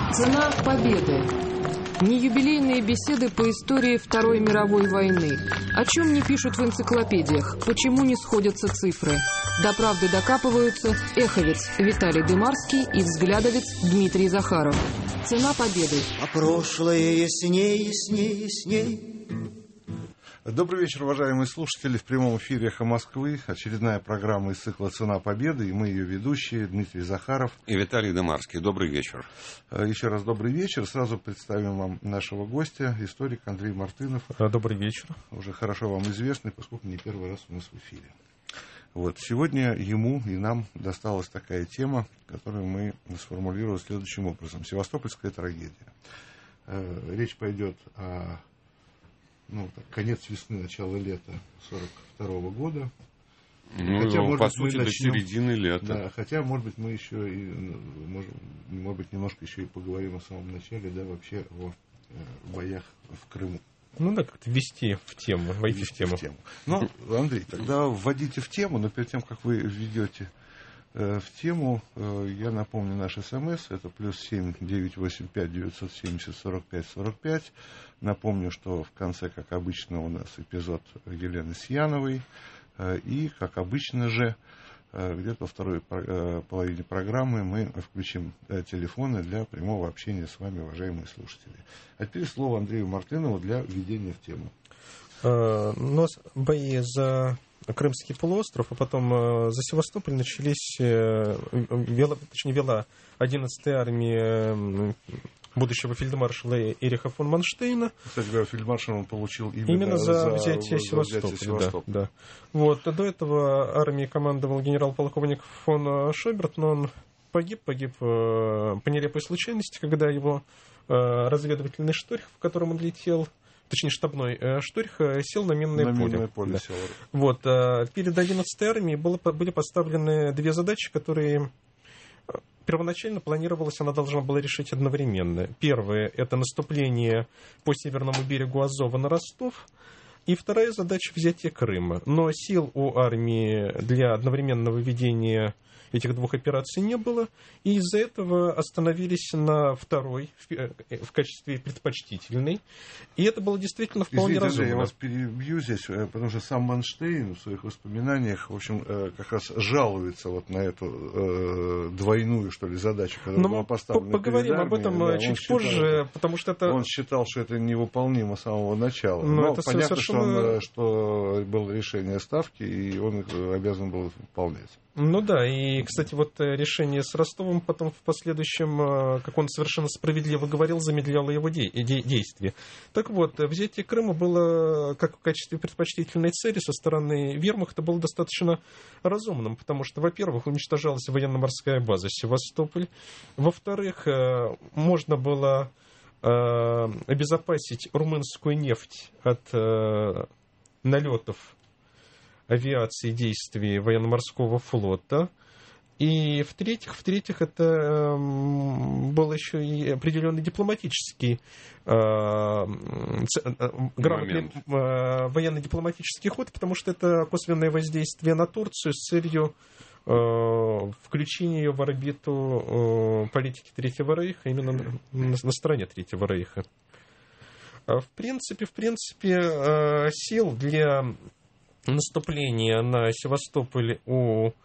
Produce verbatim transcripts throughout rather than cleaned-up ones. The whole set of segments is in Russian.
Цена победы. Не юбилейные беседы по истории Второй мировой войны. О чем не пишут в энциклопедиях, почему не сходятся цифры. До правды докапываются эховец Виталий Дымарский и взглядовец Дмитрий Захаров. Цена победы. А прошлое ясней, ясней, ясней. Добрый вечер, уважаемые слушатели. В прямом эфире «Эхо Москвы». Очередная программа из цикла «Цена победы». И мы ее ведущие Дмитрий Захаров и Виталий Дымарский. Добрый вечер. Еще раз добрый вечер. Сразу представим вам нашего гостя, историк Андрей Мартынов. Добрый вечер. Уже хорошо вам известный, поскольку не первый раз у нас в эфире. Вот. Сегодня ему и нам досталась такая тема, которую мы сформулировали следующим образом. Севастопольская трагедия. Речь пойдет о ну, так, конец весны, начало лета сорок второго года. Ну, хотя, может по быть, сути, мы до начнем... середины лета. Да, хотя, может быть, мы еще и, может, может быть, немножко еще и поговорим о самом начале, да, вообще о э, боях в Крыму. Ну да, как-то ввести в тему, войти ввести в тему. в тему. Ну, Андрей, тогда вводите в тему, но перед тем, как вы введете э, в тему, э, я напомню наш СМС, это плюс семь девятьсот восемьдесят пять девятьсот семьдесят сорок пять сорок пять. Напомню, что в конце, как обычно, у нас эпизод Елены Сияновой. И, как обычно же, где-то во второй половине программы мы включим телефоны для прямого общения с вами, уважаемые слушатели. А теперь слово Андрею Мартынову для введения в тему. У нас бои за Крымский полуостров, а потом за Севастополь начались, вела, точнее, вела одиннадцатая армия будущего фельдмаршала Эриха фон Манштейна. Кстати говоря, фельдмаршал он получил именно, именно за, за взятие за Севастополя. взятие Севастополя. Да, да. Вот, до этого армией командовал генерал-полковник фон Шоберт, но он погиб, погиб по нелепой случайности, когда его разведывательный шторх, в котором он летел, точнее штабной шторх, сел на минное на поле. Минное поле да. сел. Вот, перед одиннадцатой армией было, были поставлены две задачи, которые... Первоначально планировалось, она должна была решить одновременно. Первое – это наступление по северному берегу Азова на Ростов. И вторая задача – взятие Крыма. Но сил у армии для одновременного ведения этих двух операций не было. И из-за этого остановились на второй в качестве предпочтительной. И это было действительно вполне Извините, разумно. Я вас перебью здесь, потому что сам Манштейн в своих воспоминаниях, в общем, как раз жалуется вот на эту э, двойную, что ли, задачу, которая Но была поставлена. Поговорим перед об этом армией, да, чуть считал, позже, потому что это... Он считал, что это невыполнимо с самого начала. Но Но это понятно, совершенно... что, он, что было решение ставки, и он обязан был выполнять. Ну да, и, кстати, вот решение с Ростовом потом в последующем, как он совершенно справедливо говорил, замедляло его де- де- действия. Так вот, взятие Крыма было, как в качестве предпочтительной цели со стороны вермахта, было достаточно разумным, потому что, во-первых, уничтожалась военно-морская база Севастополь, во-вторых, можно было обезопасить румынскую нефть от налетов авиации, действий военно-морского флота. И в-третьих, в-третьих, это э, был еще и определенный дипломатический, э, э, грамотный э, военно-дипломатический ход, потому что это косвенное воздействие на Турцию с целью э, включения ее в орбиту э, политики Третьего Рейха, именно на, на, на стороне Третьего Рейха. В принципе, в принципе, э, сил для наступление на Севастополь у э,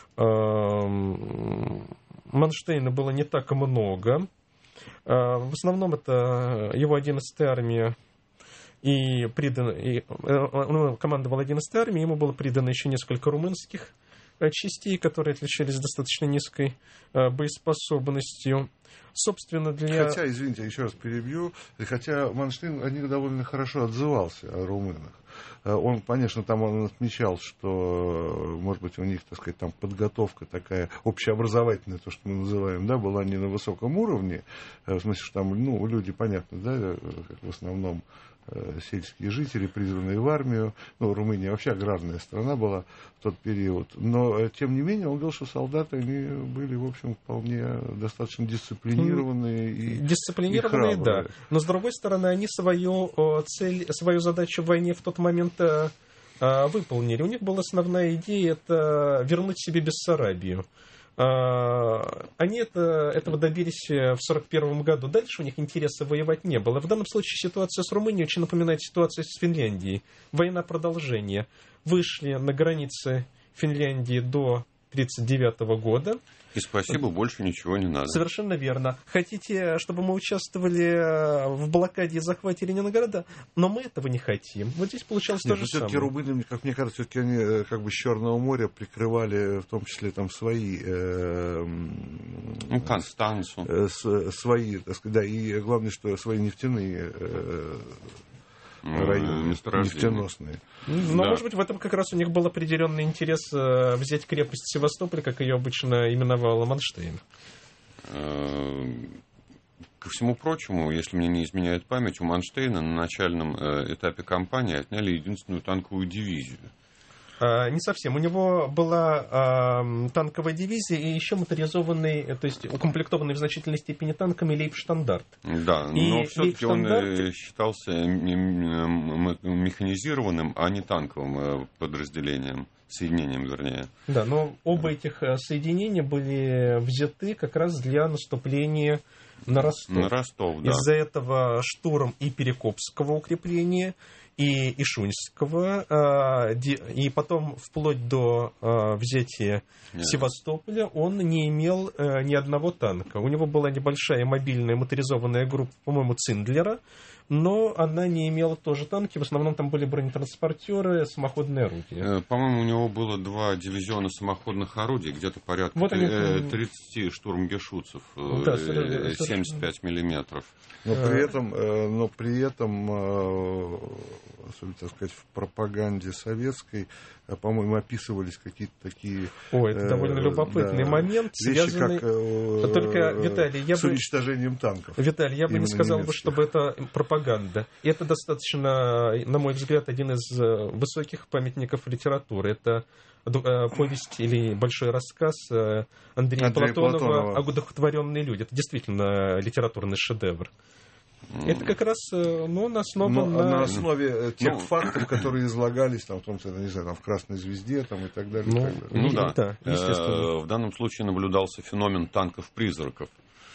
Манштейна было не так много. Э, в основном это его одиннадцатая армия и, придан, и э, он командовал одиннадцатой армией, ему было придано еще несколько румынских э, частей, которые отличались достаточно низкой э, боеспособностью. Собственно, для... Хотя, извините, я еще раз перебью, хотя Манштейн о них довольно хорошо отзывался, о румынах. Он, конечно, там он отмечал, что, может быть, у них, так сказать, там подготовка такая общеобразовательная, то, что мы называем, да, была не на высоком уровне, в смысле, что там, ну, люди, понятно, да, как в основном сельские жители, призванные в армию. Ну, Румыния вообще аграрная страна была в тот период. Но, тем не менее, он говорил, что солдаты, они были, в общем, вполне достаточно дисциплинированные. И, дисциплинированные, и да. Но, с другой стороны, они свою цель, свою задачу в войне в тот момент выполнили. У них была основная идея — это вернуть себе Бессарабию. Они это, этого добились в сорок первом году. Дальше у них интереса воевать не было. В данном случае ситуация с Румынией очень напоминает ситуацию с Финляндией. Война продолжения. Вышли на границы Финляндии до тридцать девятого года. И спасибо, больше ничего не надо. Совершенно верно. Хотите, чтобы мы участвовали в блокаде и захвате Ленинграда? Но мы этого не хотим. Вот здесь получалось Нет, то же все-таки самое. румыны, как мне кажется, все-таки они как бы с Черного моря прикрывали, в том числе там свои, э, ну, Констанцу. Э, с, свои, так сказать, да, и главное, что свои нефтяные э, районы, нефтеносные. Но, да. может быть, в этом как раз у них был определенный интерес э, взять крепость Севастополь, как ее обычно именовал Манштейн. Ко всему прочему, если мне не изменяет память, у Манштейна на начальном этапе кампании отняли единственную танковую дивизию. А, не совсем. У него была а, танковая дивизия и еще моторизованный, то есть укомплектованный в значительной степени танками лейбштандарт. Да, и но все-таки он лейбштандарт... считался механизированным, а не танковым подразделением, соединением, вернее. Да, но оба этих соединения были взяты как раз для наступления на Ростов. На Ростов, да. Из-за этого штурм и Перекопского укрепления, и Ишуньского, и потом вплоть до взятия Нет. Севастополя он не имел ни одного танка. У него была небольшая мобильная моторизованная группа, по-моему, Циндлера, но она не имела тоже танки. В основном там были бронетранспортеры, самоходные орудия. По-моему, у него было два дивизиона самоходных орудий, где-то порядка вот они... тридцать штурмгешутцев, да, семьдесят пять миллиметров. Но при этом, но при этом, особенно, так сказать, в пропаганде советской, по-моему, описывались какие-то такие... О, это довольно любопытный да, момент, связанный... Как, Только, Виталий, я с бы... уничтожением танков. Виталий, я бы не сказал бы, чтобы это пропаганда. Это достаточно, на мой взгляд, один из высоких памятников литературы. Это повесть или большой рассказ Андрея, Андрея Платонова, Платонова «Одухотворенные люди». Это действительно литературный шедевр. Это как раз, ну, на основе... На, на... на основе тех ну, фактов, которые излагались там, в том числе, не знаю, там, в «Красной звезде» там, и так далее. Ну, и так далее. ну да, да естественно. В данном случае наблюдался феномен танков-призраков.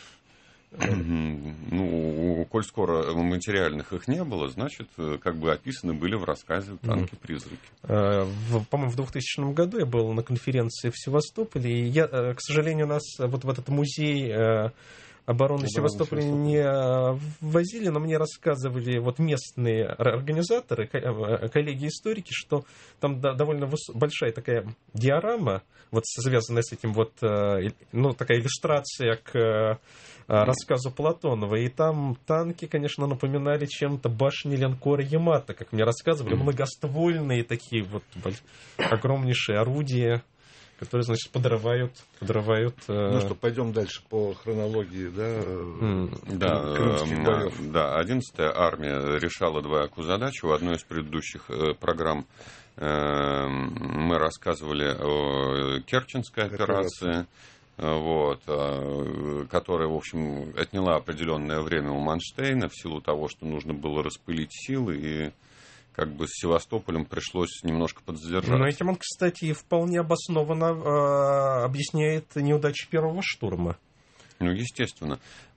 Ну, коль скоро материальных их не было, значит, как бы описаны были в рассказе танки-призраки. В, по-моему, в двухтысячном году я был на конференции в Севастополе, и я, к сожалению, нас вот в этот музей обороны Севастополя не ввозили, но мне рассказывали вот местные организаторы, коллеги-историки, что там довольно большая такая диорама, вот связанная с этим вот, ну, такая иллюстрация к рассказу Платонова, и там танки, конечно, напоминали чем-то башни линкора Ямато, как мне рассказывали, многоствольные такие вот огромнейшие орудия, которые, значит, подрывают... подрывают ну что, пойдем дальше по хронологии, да? Mm. Да, э, да, одиннадцатая армия решала двоякую задачу. В одной из предыдущих э, программ э, мы рассказывали о Керченской операции, вот, которая, в общем, отняла определенное время у Манштейна в силу того, что нужно было распылить силы, и как бы с Севастополем пришлось немножко подзадержаться. Но этим он, кстати, вполне обоснованно э, объясняет неудачу первого штурма. Ну, естественно.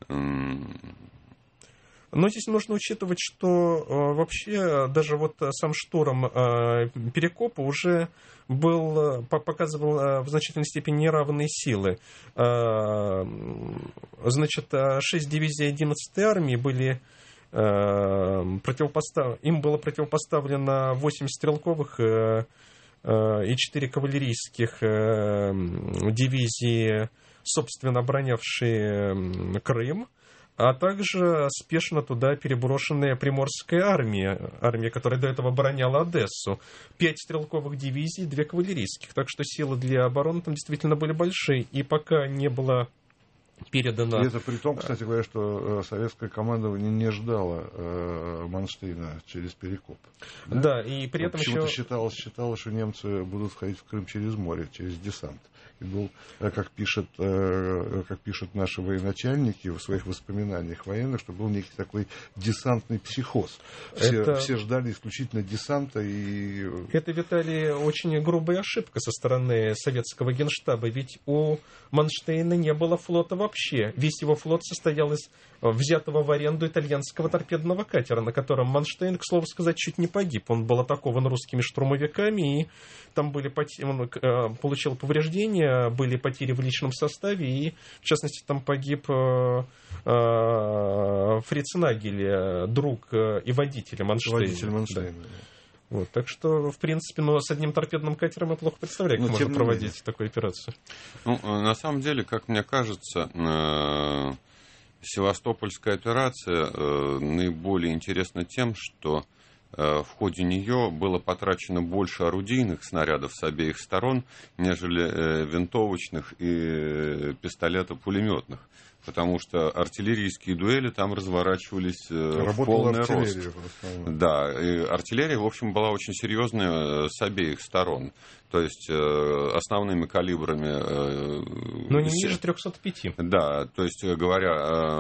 Но здесь нужно учитывать, что э, вообще даже вот сам штурм э, Перекопа уже был, показывал э, в значительной степени неравные силы. Э, значит, шесть дивизий одиннадцатой армии были... Противопостав... Им было противопоставлено восемь стрелковых и четыре кавалерийских дивизии, собственно, оборонявшие Крым, а также спешно туда переброшенная Приморская армия, армия, которая до этого обороняла Одессу. Пять стрелковых дивизий, две кавалерийских. Так что силы для обороны там действительно были большие. И пока не было передано... И это при том, кстати говоря, что советское командование не ждало э, Манштейна через Перекоп. Да, да и при этом почему-то еще... считалось, считалось, что немцы будут входить в Крым через море, через десант. И был, как пишет, как пишут наши военачальники в своих воспоминаниях военных, что был некий такой десантный психоз. Все, это... все ждали исключительно десанта. И... Это, Виталий, очень грубая ошибка со стороны советского генштаба. Ведь у Манштейна не было флота вообще. Весь его флот состоял из взятого в аренду итальянского торпедного катера, на котором Манштейн, к слову сказать, чуть не погиб. Он был атакован русскими штурмовиками, и там были потери, он э, получил повреждения, были потери в личном составе, и, в частности, там погиб э, э, Фриц Нагель, друг э, и водитель Манштейна. Водитель Манштейна, да. Вот, так что, в принципе, ну, с одним торпедным катером я плохо представляю, как можно проводить менее. такую операцию. Ну, на самом деле, как мне кажется, э, Севастопольская операция э, наиболее интересна тем, что э, в ходе нее было потрачено больше орудийных снарядов с обеих сторон, нежели э, винтовочных и э, пистолетов-пулеметных. Потому что артиллерийские дуэли там разворачивались э, в полный рост. Да, и артиллерия, в общем, была очень серьезная с обеих сторон. То есть э, основными калибрами... Э, Но не ниже триста пять. Да, то есть, говоря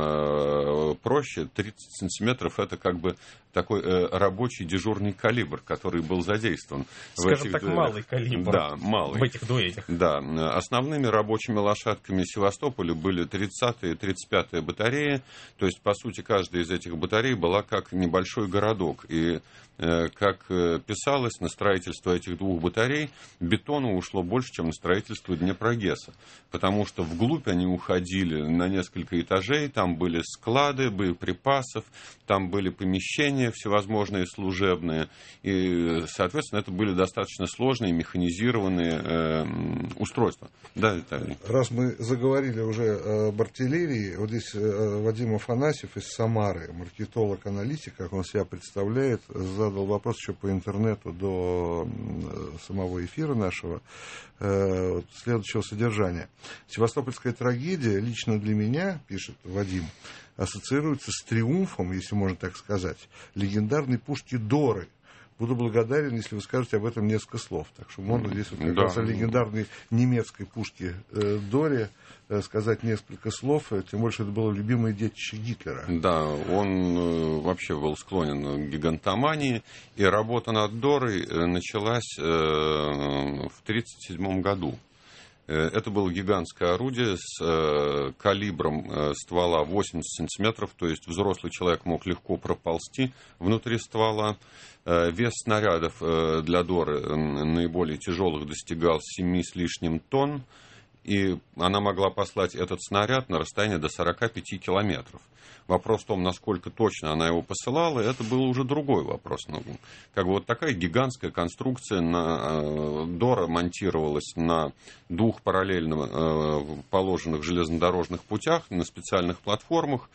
э, проще, тридцать сантиметров это как бы такой э, рабочий дежурный калибр, который был задействован. Скажем так, дуэлях. Малый калибр. Да, малый. В этих дуэлях. Да, основными рабочими лошадками Севастополя были тридцатая и тридцать пятая батареи. То есть, по сути, каждая из этих батарей была как небольшой городок. И э, как писалось, на строительство этих двух батарей бетона ушло больше, чем на строительство Днепрогэса. Потому что вглубь они уходили на несколько этажей, там были склады боеприпасов, там были помещения всевозможные служебные. И, соответственно, это были достаточно сложные механизированные э, устройства. Да, Виталий? Раз мы заговорили уже об артиллерии, вот здесь Вадим Афанасьев из Самары, маркетолог-аналитик, как он себя представляет, задал вопрос еще по интернету до самого эфира нашего, э, следующего содержания. Севастопольская трагедия лично для меня, пишет Вадим, ассоциируется с триумфом, если можно так сказать, легендарной пушки Доры. Буду благодарен, если вы скажете об этом несколько слов. Так что можно здесь вот как да. раз о легендарной немецкой пушке э, Доре э, сказать несколько слов, тем больше это было любимое детище Гитлера. Да, он э, вообще был склонен к гигантомании, и работа над Дорой началась э, в тридцать седьмом году. Это было гигантское орудие с э, калибром э, ствола восемьдесят сантиметров, то есть взрослый человек мог легко проползти внутри ствола. Э, вес снарядов э, для Доры э, наиболее тяжелых достигал семи с лишним тонн, и она могла послать этот снаряд на расстояние до сорока пяти километров. Вопрос в том, насколько точно она его посылала, это был уже другой вопрос. Ну, как бы вот такая гигантская конструкция на, э, Дора монтировалась на двух параллельно э, положенных железнодорожных путях, на специальных платформах,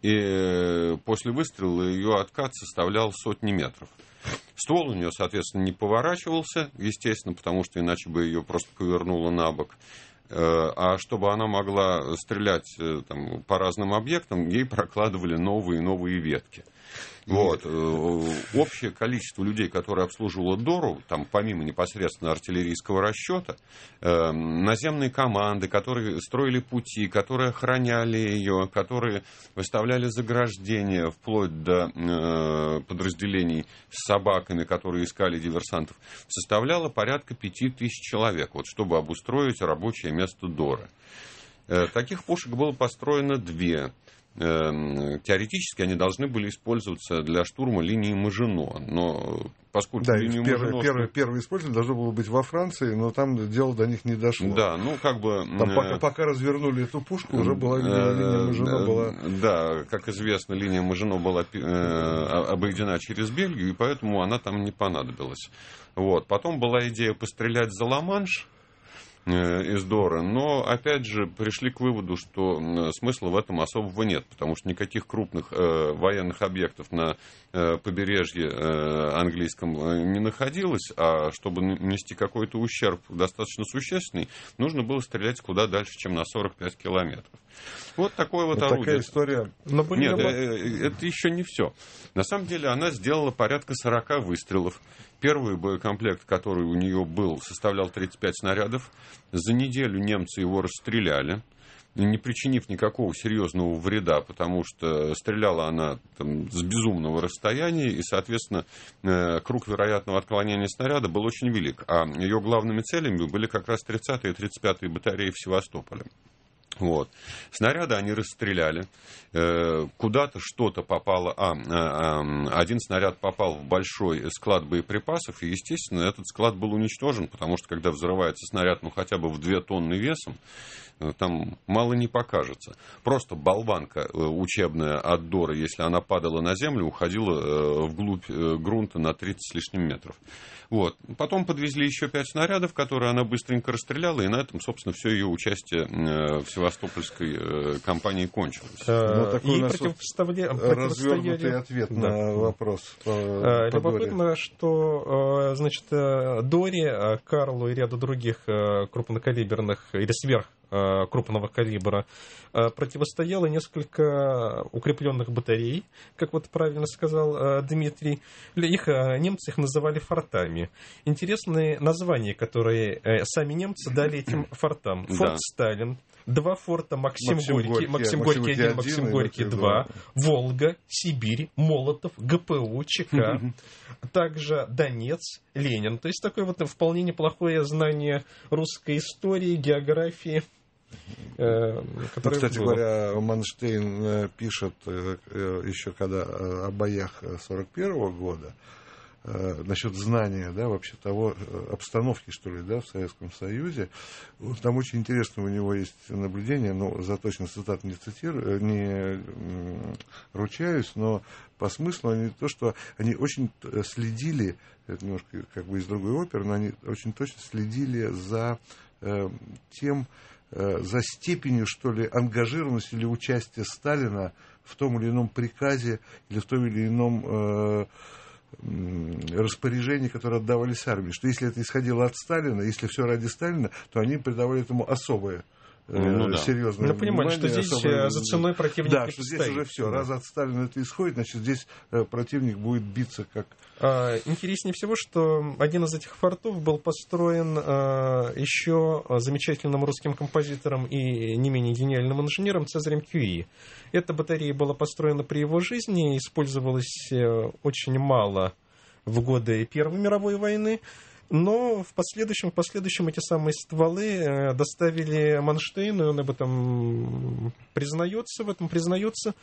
и после выстрела ее откат составлял сотни метров. Ствол у нее, соответственно, не поворачивался, естественно, потому что иначе бы ее просто повернуло на бок. А чтобы она могла стрелять там, по разным объектам, ей прокладывали новые и новые ветки. Вот. Общее количество людей, которые обслуживало Дору, там, помимо непосредственно артиллерийского расчета, э, наземные команды, которые строили пути, которые охраняли ее, которые выставляли заграждения, вплоть до э, подразделений с собаками, которые искали диверсантов, составляло порядка пяти тысяч человек, вот, чтобы обустроить рабочее место Доры. Э, таких пушек было построено две. Теоретически они должны были использоваться для штурма линии Мажино, но поскольку да, линию первое, Мажино... Первое, первое использование должно было быть во Франции, но там дело до них не дошло. Да, ну как бы... Там, пока, пока развернули эту пушку, уже была линия, линия Мажино была... Да, как известно, линия Мажино была обойдена через Бельгию, и поэтому она там не понадобилась. Вот. Потом была идея пострелять за Ла-Манш из Доры, но, опять же, пришли к выводу, что смысла в этом особого нет, потому что никаких крупных э, военных объектов на э, побережье э, английском не находилось, а чтобы нанести какой-то ущерб достаточно существенный, нужно было стрелять куда дальше, чем на сорок пять километров. Вот такое вот, вот орудие. Такая история. Но Нет, это еще не все. На самом деле она сделала порядка сорока выстрелов. Первый боекомплект, который у нее был, составлял тридцать пять снарядов. За неделю немцы его расстреляли, не причинив никакого серьезного вреда, потому что стреляла она там с безумного расстояния, и, соответственно, круг вероятного отклонения снаряда был очень велик. А ее главными целями были как раз тридцатые и тридцать пятые батареи в Севастополе. Вот. Снаряды они расстреляли. Куда-то что-то попало. А, один снаряд попал в большой склад боеприпасов, и, естественно, этот склад был уничтожен, потому что, когда взрывается снаряд, ну, хотя бы в две тонны весом, там мало не покажется. Просто болванка учебная от Доры, если она падала на землю, уходила вглубь грунта на тридцать с лишним метров. Вот. Потом подвезли еще пять снарядов, которые она быстренько расстреляла, и на этом, собственно, все ее участие в севастопольской кампании кончилось. Ну, такой и противопоставля... развернутый ответ да. на вопрос. По, Любопытно, по что, значит, Доре, Карлу и ряду других крупнокалиберных или сверх крупного калибра противостояло несколько укрепленных батарей, как вот правильно сказал Дмитрий. Их, немцы их называли фортами. Интересные названия, которые сами немцы дали этим фортам. Форт да. Сталин, два форта Максим, Максим Горький, Максим Горький один, Максим Горький два, Волга, Сибирь, Молотов, ГПУ, ЧК, также Донец, Ленин. То есть такое вот вполне неплохое знание русской истории, географии. Ну, кстати было. говоря, Манштейн пишет еще когда о боях сорок первого года насчет знания, да, вообще того, обстановки, что ли, да, в Советском Союзе. Там очень интересно у него есть наблюдение, но за точно цитат не цитирую, не ручаюсь, но по смыслу они то, что они очень следили, это немножко как бы из другой оперы, но они очень точно следили за э, тем, за степенью, что ли, ангажированности или участия Сталина в том или ином приказе или в том или ином э, распоряжении, которое отдавались армии. Что если это исходило от Сталина, если все ради Сталина, то они придавали этому особое ну, да. серьезное ну, внимание. Ну, понимаете, что здесь особое... за ценой противник Да, что здесь стоит. Уже все. Да. Раз от Сталина это исходит, значит, здесь противник будет биться как... А, интереснее всего, что один из этих фортов был построен а, еще замечательным русским композитором и не менее гениальным инженером Цезарем Кюи. Эта батарея была построена при его жизни, использовалась очень мало в годы Первой мировой войны. Но в последующем, в последующем эти самые стволы доставили Манштейну, и он об этом признается, в этом признается,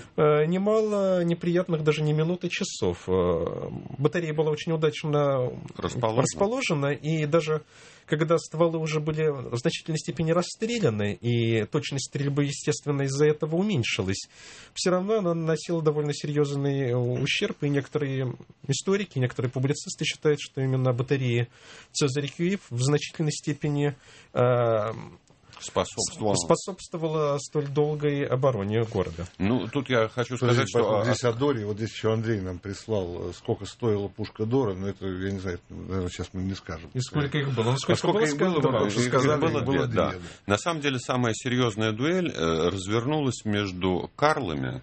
немало неприятных даже не минут и часов. Батарея была очень удачно расположена, расположена и даже когда стволы уже были в значительной степени расстреляны, и точность стрельбы, естественно, из-за этого уменьшилась, все равно она наносила довольно серьезный ущерб, и некоторые историки, некоторые публицисты считают, что именно батарея Цезарь Кюи в значительной степени э, способствовала. способствовала столь долгой обороне города. Ну, тут я хочу сказать, Подожди, что... Здесь о Доре, вот здесь еще Андрей нам прислал, сколько стоила пушка Дора, но это, я не знаю, наверное, сейчас мы не скажем. И сколько их было? Ну, сколько, а сколько было, их было? Два, было, сказали, было, было две, да. две. На самом деле, самая серьезная дуэль э, развернулась между Карлами.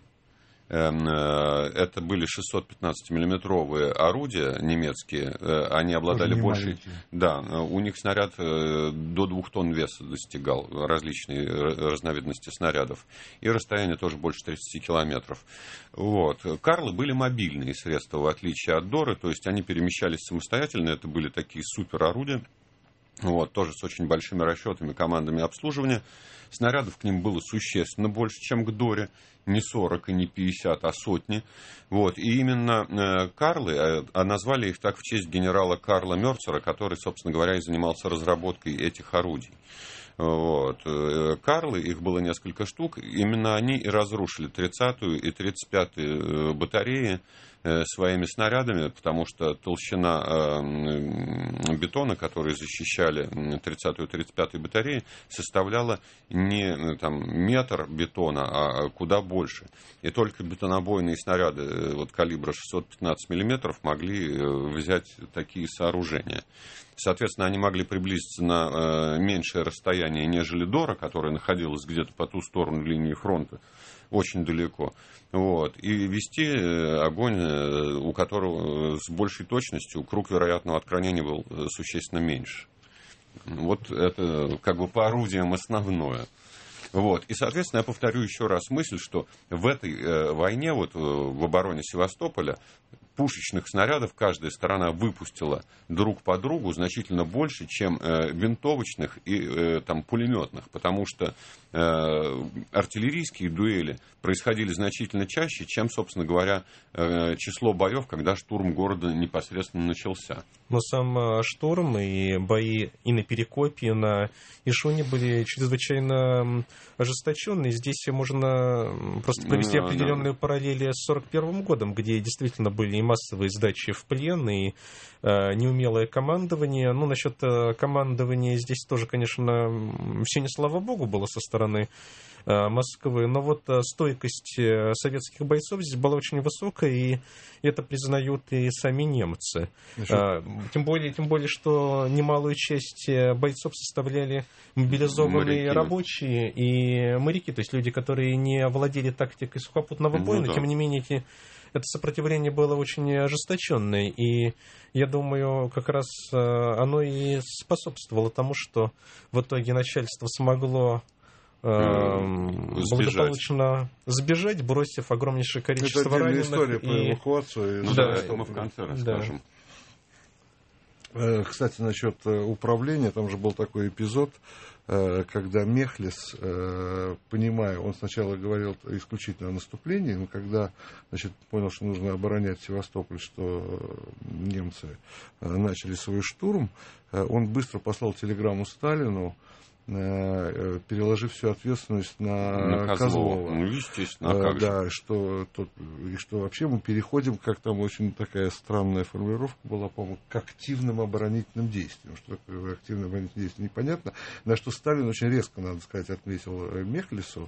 Это были шестьсот пятнадцатимиллиметровые орудия немецкие. Они обладали большей... Да, у них снаряд до двух тонн веса достигал, различные разновидности снарядов. И расстояние тоже больше тридцати километров. Вот. Карлы были мобильные средства, в отличие от Доры. То есть они перемещались самостоятельно. Это были такие суперорудия. Вот, тоже с очень большими расчетами, командами обслуживания. Снарядов к ним было существенно больше, чем к Доре. Не сорок и не пятьдесят, а сотни. Вот. И именно э, Карлы, а назвали их так в честь генерала Карла Мёрцера, который, собственно говоря, и занимался разработкой этих орудий. Вот. Карлы, их было несколько штук, именно они и разрушили тридцатую и тридцать пятую батареи своими снарядами, потому что толщина бетона, который защищали тридцатую тридцать пятую батареи, составляла не там, метр бетона, а куда больше. И только бетонобойные снаряды вот, калибра шестьсот пятнадцать миллиметров могли взять такие сооружения. Соответственно, они могли приблизиться на меньшее расстояние, нежели Дора, которая находилась где-то по ту сторону линии фронта, очень далеко. Вот, и вести огонь, у которого с большей точностью круг вероятного отклонения был существенно меньше. Вот это как бы по орудиям основное. Вот. И, соответственно, я повторю еще раз мысль, что в этой э, войне, вот, в обороне Севастополя, пушечных снарядов каждая сторона выпустила друг по другу значительно больше, чем э, винтовочных и э, там, пулеметных, потому что э, артиллерийские дуэли происходили значительно чаще, чем, собственно говоря, э, число боев, когда штурм города непосредственно начался. Но сам э, штурм и бои и на Перекопе, и на Ишуне были чрезвычайно ожесточенные. Здесь можно просто провести да, определенные да. параллели с сорок первым годом, где действительно были и массовые сдачи в плен, и э, неумелое командование. Ну, насчет э, командования здесь тоже, конечно, все не слава богу было со стороны э, Москвы, но вот э, стойкость э, советских бойцов здесь была очень высокая, и это признают и сами немцы. Э, тем более, тем более, что немалую часть бойцов составляли мобилизованные моряки. Рабочие и моряки, то есть люди, которые не владели тактикой сухопутного боя, ну, но да. тем не менее эти это сопротивление было очень ожесточенное, и я думаю, как раз оно и способствовало тому, что в итоге начальство смогло э, благополучно сбежать, бросив огромнейшее количество это раненых. История и... про эвакуацию. Ну, да, да, это мы в конце расскажем. Да. Кстати, насчет управления, там же был такой эпизод, когда Мехлис, понимая, он сначала говорил исключительно о наступлении, но когда, значит, понял, что нужно оборонять Севастополь, что немцы начали свой штурм, он быстро послал телеграмму Сталину, переложив всю ответственность на, на Козлова. Козлова. Ну, естественно, а как да, же? что, тот, и что вообще мы переходим, как там очень такая странная формулировка была, по-моему, к активным оборонительным действиям. Что такое активное оборонительное действие, непонятно. На что Сталин очень резко, надо сказать, отметил Мехлису.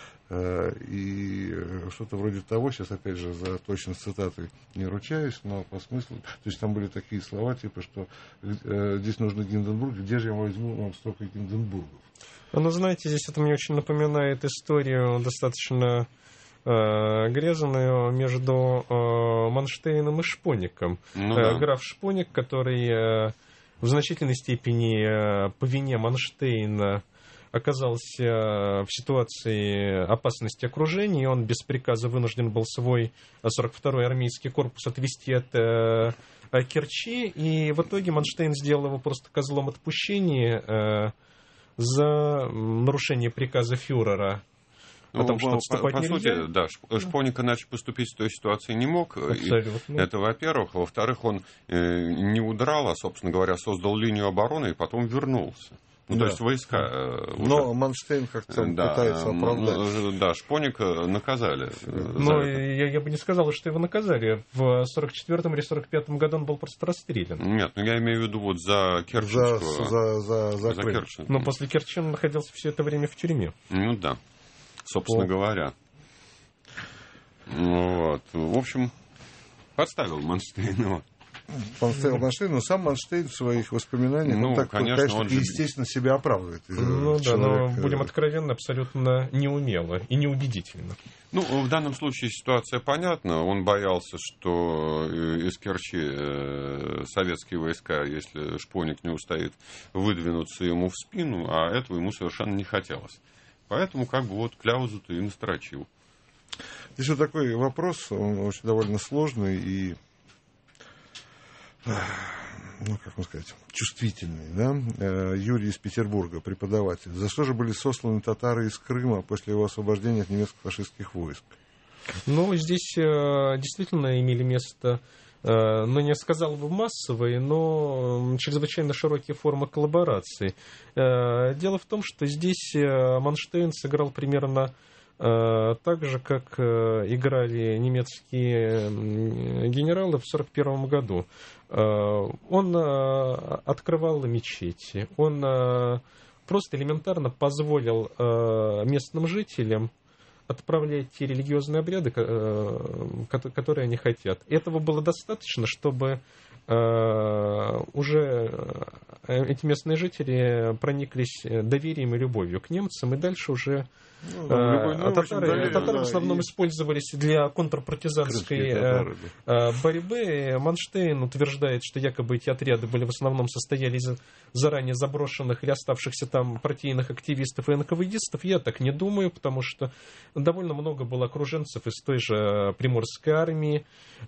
И что-то вроде того, сейчас опять же за точность цитаты не ручаюсь, но по смыслу, то есть там были такие слова, типа, что э, здесь нужно Гинденбург, где же я возьму вам столько Гинденбургов? Ну, знаете, здесь это мне очень напоминает историю достаточно э, грязную между э, Манштейном и Шпоником. Ну, э, да. Граф Шпоник, который э, в значительной степени э, по вине Манштейна оказался в ситуации опасности окружения, и он без приказа вынужден был свой сорок второй армейский корпус отвести от э, Керчи, и в итоге Манштейн сделал его просто козлом отпущения э, за нарушение приказа фюрера. Ну, Потому что отступать по, по нельзя. сути, да, Шпоник иначе поступить в той ситуации не мог. Абсолютно. Это, во-первых. Во-вторых, он э, не удрал, а, собственно говоря, создал линию обороны и потом вернулся. Ну, да. То есть войска э, уже... Но Манштейн как-то да, пытается оправдать. Ну, да, Шпоника наказали. Но я, я бы не сказал, что его наказали. В сорок четвёртом или сорок пятом году он был просто расстрелян. Нет, ну я имею в виду вот за Керченскую. За, за, за, за, за Керчь. Но после Керчи он находился все это время в тюрьме. Ну да, собственно О. говоря. Вот. В общем, подставил Манштейна. Подставил Манштейн, но сам Манштейн в своих воспоминаниях, ну, он так, конечно, конечно, он же... естественно, себя оправдывает. Ну да, но будем откровенны, абсолютно неумело и неубедительно. Ну, в данном случае ситуация понятна. Он боялся, что из Керчи советские войска, если Шпоник не устоит, выдвинутся ему в спину, а этого ему совершенно не хотелось. Поэтому как бы вот кляузу-то и настрочил. Здесь вот такой вопрос, он очень довольно сложный и, ну, как можно сказать, чувствительный, да? Юрий из Петербурга, преподаватель. За что же были сосланы татары из Крыма после его освобождения от немецких фашистских войск? Ну, здесь э, действительно имели место, э, ну, не сказал бы массовые, но чрезвычайно широкие формы коллаборации. Э, дело в том, что здесь Манштейн сыграл примерно так же, как играли немецкие генералы в сорок первом году. Он открывал мечети, он просто элементарно позволил местным жителям отправлять те религиозные обряды, которые они хотят. Этого было достаточно, чтобы уже эти местные жители прониклись доверием и любовью к немцам, и дальше уже ну, а, татары, доверие, татары да, в основном и... использовались для контрпартизанской татары, да. борьбы. Манштейн утверждает, что якобы эти отряды были в основном состояли из заранее заброшенных или оставшихся там партийных активистов и эн ка вэ дистов. Я так не думаю, потому что довольно много было окруженцев из той же Приморской армии.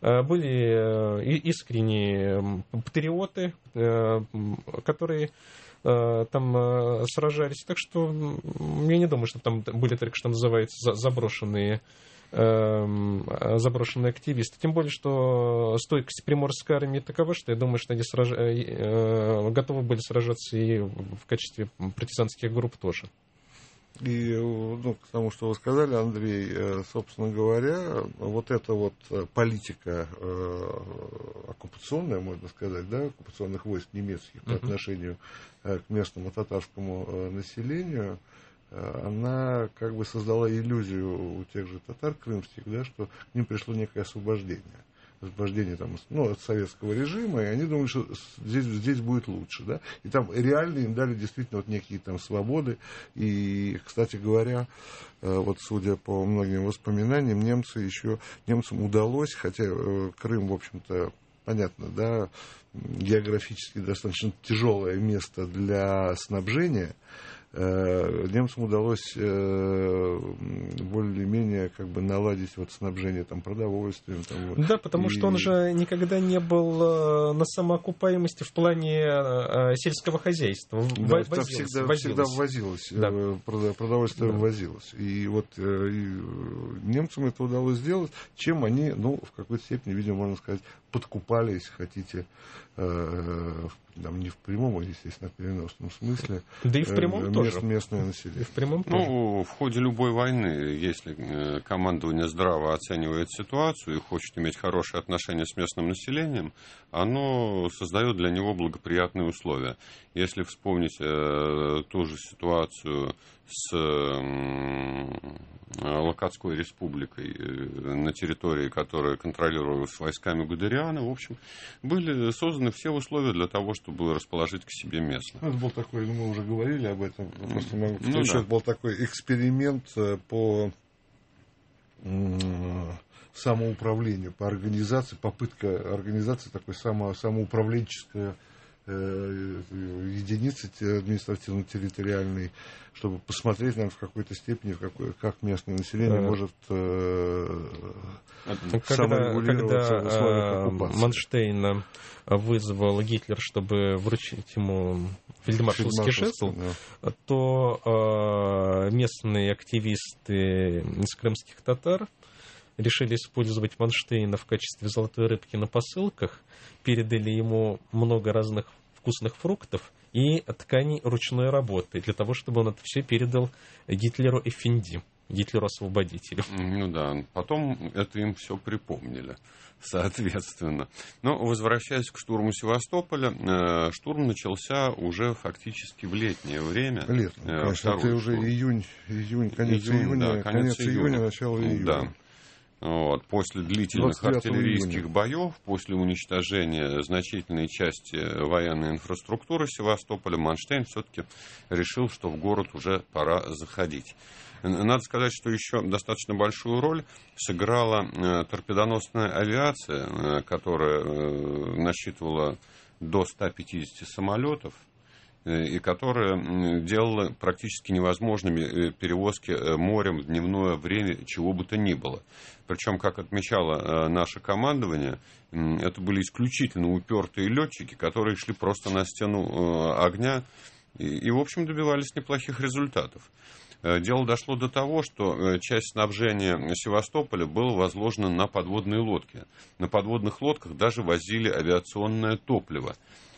Были искренние патриоты, которые там сражались. Так что я не думаю, что там были только, что называется, заброшенные, заброшенные активисты. Тем более, что стойкость Приморской армии такова, что я думаю, что они сраж... готовы были сражаться и в качестве партизанских групп тоже. И ну, к тому, что вы сказали, Андрей, собственно говоря, вот эта вот политика э, оккупационная, можно сказать, да, оккупационных войск немецких по отношению э, к местному татарскому э, населению, э, она как бы создала иллюзию у тех же татар крымских, да, что к ним пришло некое освобождение. освобождение там, ну, от советского режима, и они думали, что здесь, здесь будет лучше, да, и там реально им дали действительно вот некие там свободы, и, кстати говоря, вот судя по многим воспоминаниям, немцы еще, немцам удалось, хотя Крым, в общем-то, понятно, да, географически достаточно тяжелое место для снабжения, немцам удалось более-менее как бы наладить вот снабжение там, продовольствием. Там, да, потому и... что он же никогда не был на самоокупаемости в плане сельского хозяйства. Да, возилось, всегда, возилось. всегда ввозилось, да. продовольствие да. ввозилось. И вот и немцам это удалось сделать, чем они, ну, в какой-то степени, видимо, можно сказать, подкупали, если хотите, э, там, не в прямом, а, естественно, в переносном смысле. Да и в прямом э, тоже. Мест, местное население. И в прямом ну, тоже. В ходе любой войны, если командование здраво оценивает ситуацию и хочет иметь хорошие отношения с местным населением, оно создает для него благоприятные условия. Если вспомнить э, ту же ситуацию с э, Локотской республикой, э, на территории, которая контролировалась войсками Гудериана, в общем, были созданы все условия для того, чтобы расположить к себе местных. Это был такой, мы уже говорили об этом, просто могу ну, да. был такой эксперимент по самоуправлению, по организации, попытка организации такой само, самоуправленческой единицы административно-территориальной, чтобы посмотреть, наверное, в какой-то степени, в какой, как местное население да. может э, саморегулироваться когда, в условиях оккупации. Манштейна вызвал Гитлер, чтобы вручить ему фельдмаршалский жезл, да. то э, местные активисты из крымских татар решили использовать Манштейна в качестве золотой рыбки на посылках, передали ему много разных вкусных фруктов и тканей ручной работы, для того, чтобы он это все передал Гитлеру Эфенди, Гитлеру-освободителю. Ну да, потом это им все припомнили, соответственно. Но, возвращаясь к штурму Севастополя, штурм начался уже фактически в летнее время. Летом, конечно, это уже июнь, июнь, конец июнь, июня, да, конец, конец июня, июня, начало июня. Да. Вот, после длительных артиллерийских июня. боев, после уничтожения значительной части военной инфраструктуры Севастополя, Манштейн все-таки решил, что в город уже пора заходить. Надо сказать, что еще достаточно большую роль сыграла торпедоносная авиация, которая насчитывала до ста пятидесяти самолетов, и которая делала практически невозможными перевозки морем в дневное время чего бы то ни было. Причем, как отмечало наше командование, это были исключительно упертые летчики, которые шли просто на стену огня и, и в общем, добивались неплохих результатов. Дело дошло до того, что часть снабжения Севастополя была возложена на подводные лодки. На подводных лодках даже возили авиационное топливо.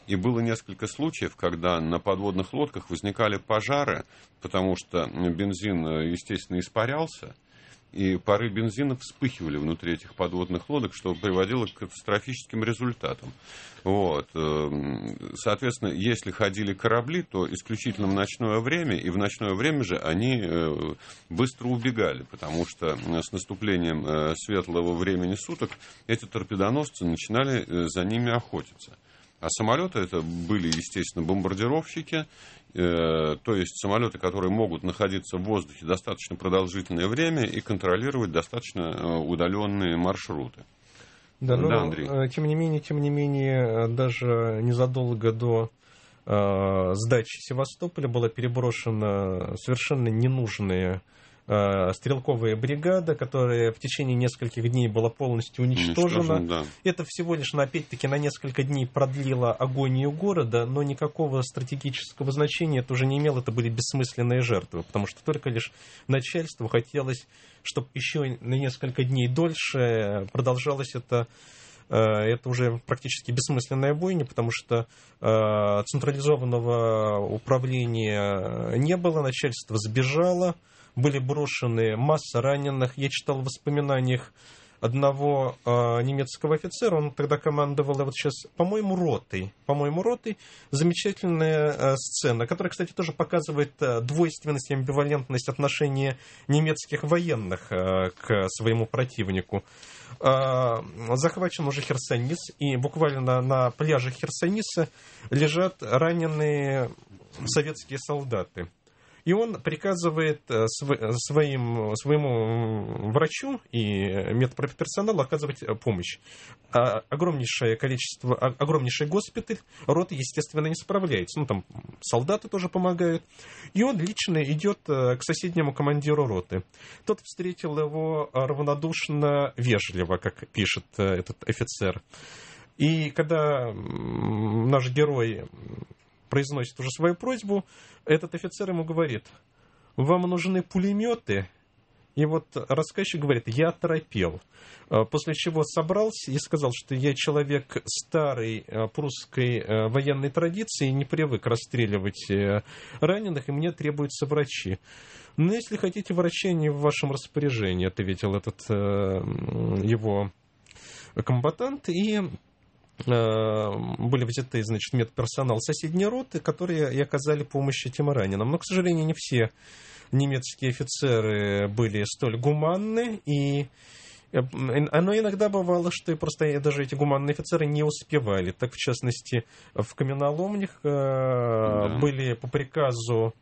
И было несколько случаев, когда на подводных лодках возникали пожары, потому что бензин, естественно, испарялся, и пары бензина вспыхивали внутри этих подводных лодок, что приводило к катастрофическим результатам. Вот. Соответственно, если ходили корабли, то исключительно в ночное время, и в ночное время же они быстро убегали, потому что с наступлением светлого времени суток эти торпедоносцы начинали за ними охотиться. А самолеты это были, естественно, бомбардировщики, э, то есть самолеты, которые могут находиться в воздухе достаточно продолжительное время и контролировать достаточно удаленные маршруты. Да, но, да, Андрей. Тем не менее, тем не менее, даже незадолго до э, сдачи Севастополя была переброшена совершенно ненужная стрелковая бригада, которая в течение нескольких дней была полностью уничтожена. Уничтожен, да. Это всего лишь, опять-таки, на несколько дней продлило агонию города, но никакого стратегического значения это уже не имело, это были бессмысленные жертвы, потому что только лишь начальству хотелось, чтобы еще на несколько дней дольше продолжалось это. Это уже практически бессмысленная бойня, потому что централизованного управления не было, начальство сбежало, были брошены масса раненых. Я читал в воспоминаниях одного э, немецкого офицера, он тогда командовал, вот сейчас, по-моему, ротой. По-моему, ротой. Замечательная э, сцена, которая, кстати, тоже показывает э, двойственность и амбивалентность отношения немецких военных э, к своему противнику. Э, захвачен уже Херсонес, и буквально на пляже Херсонеса лежат раненые советские солдаты. И он приказывает своим, своему врачу и медперсоналу оказывать помощь. Огромнейшее количество, огромнейший госпиталь, рота, естественно, не справляется. Ну, там солдаты тоже помогают. И он лично идет к соседнему командиру роты. Тот встретил его равнодушно, вежливо, как пишет этот офицер. И когда наш герой произносит уже свою просьбу, этот офицер ему говорит: вам нужны пулеметы? И вот рассказчик говорит: я оторопел. После чего собрался и сказал, что я человек старой прусской военной традиции, не привык расстреливать раненых, и мне требуются врачи. Но если хотите врачи, они в вашем распоряжении, ответил этот его комбатант. И были взяты, значит, медперсонал соседней роты, которые и оказали помощь этим раненым. Но, к сожалению, не все немецкие офицеры были столь гуманны, и оно иногда бывало, что просто даже эти гуманные офицеры не успевали. Так, в частности, в каменоломнях да. были по приказу